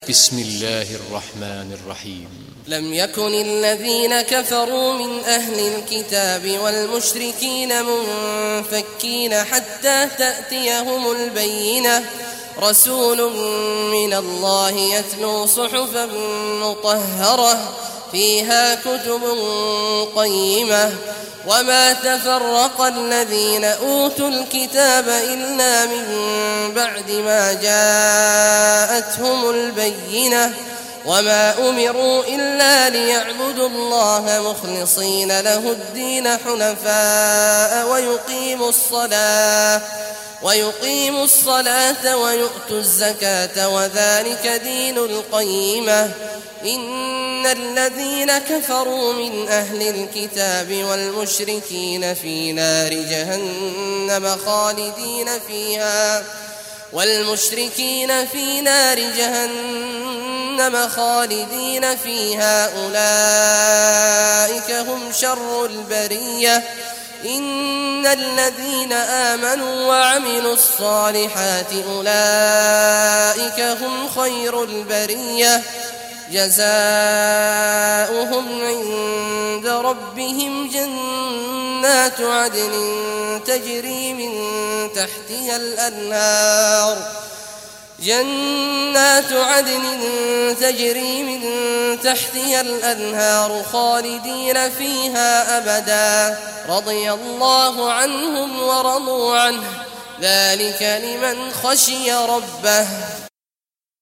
بسم الله الرحمن الرحيم. لم يكن الذين كفروا من أهل الكتاب والمشركين منفكين حتى تأتيهم البينة، رسول من الله يتلو صحفا مطهرة فيها كتب قيمة، وما تفرق الذين أوتوا الكتاب إلا من بعد ما جاءتهم البينة، وما أمروا إلا ليعبدوا الله مخلصين له الدين حنفاء ويقيموا الصلاة ويؤتوا الزكاة وذلك دين القيمة. إن الذين كفروا من أهل الكتاب والمشركين في نار جهنم خالدين فيها أولئك هم شر البرية. إن الذين آمنوا وعملوا الصالحات أولئك هم خير البرية، جزاؤهم عند ربهم جنات عدن تجري من تحتها الأنهار خالدين فيها أبدا، رضي الله عنهم ورضوا عنه، ذلك لمن خشي ربه.